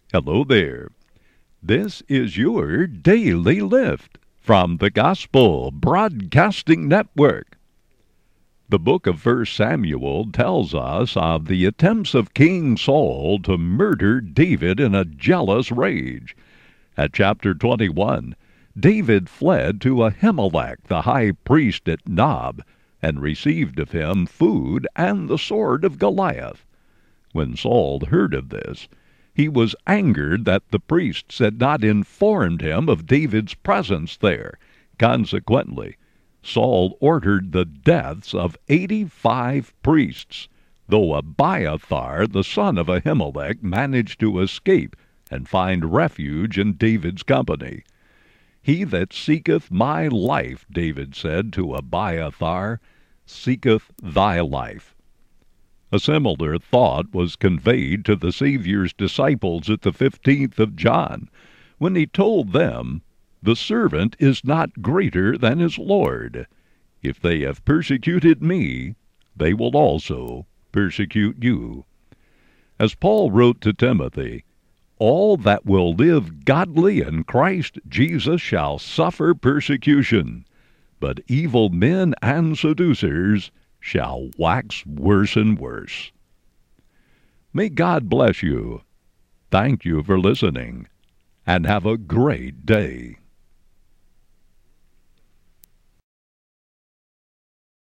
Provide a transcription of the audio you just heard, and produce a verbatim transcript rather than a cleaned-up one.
Hello there. This is your Daily Lift from the Gospel Broadcasting Network. The book of First Samuel tells us of the attempts of King Saul to murder David in a jealous rage. At chapter twenty-one, David fled to Ahimelech, the high priest at Nob, and received of him food and the sword of Goliath. When Saul heard of this, he was angered that the priests had not informed him of David's presence there. Consequently, Saul ordered the deaths of eighty-five priests, though Abiathar, the son of Ahimelech, managed to escape and find refuge in David's company. "He that seeketh my life," David said to Abiathar, "seeketh thy life." A similar thought was conveyed to the Savior's disciples at the fifteenth of John, when he told them, "The servant is not greater than his Lord. If they have persecuted me, they will also persecute you." As Paul wrote to Timothy, "All that will live godly in Christ Jesus shall suffer persecution, but evil men and seducers shall wax worse and worse." May God bless you. Thank you for listening, and have a great day.